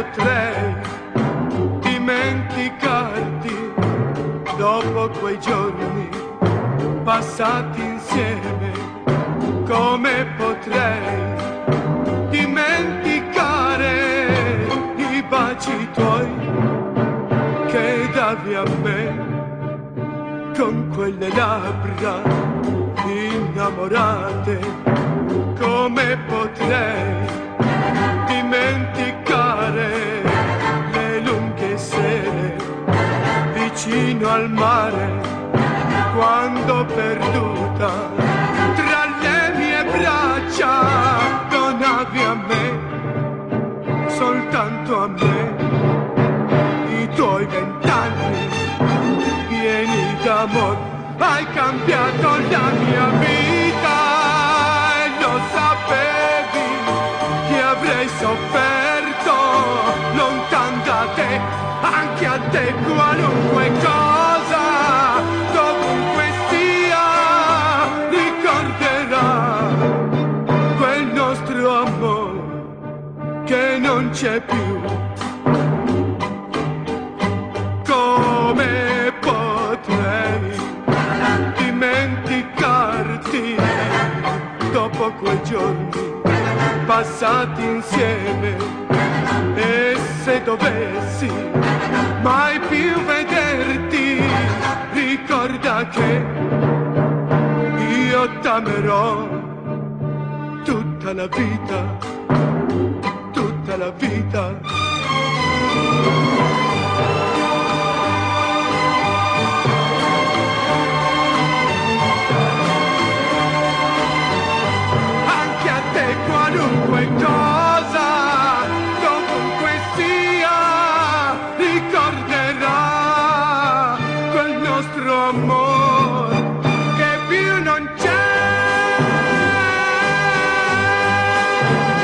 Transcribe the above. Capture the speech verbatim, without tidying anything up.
potrei dimenticarti dopo quei giorni passati insieme, come potrei dimenticare i baci tuoi che davi a me con quelle labbra innamorate, come potrei dimenticare le lunghe sere vicino al mare, quando perduta tra le mie braccia donavi a me, soltanto a me, i tuoi vent'anni pieni d'amore. Hai cambiato la mia vita e lo sapevi che avrei sofferto lontano da te, anche a te qualunque cosa, dovunque sia, ricorderà quel nostro amore che non c'è più. Come potrei dimenticarti dopo quei giorni passati insieme, e se dovessi mai più vederti, ricorda che io t'amerò tutta la vita, tutta la vita. Qualunque cosa, dovunque sia, ricorderà quel nostro amore che più non c'è.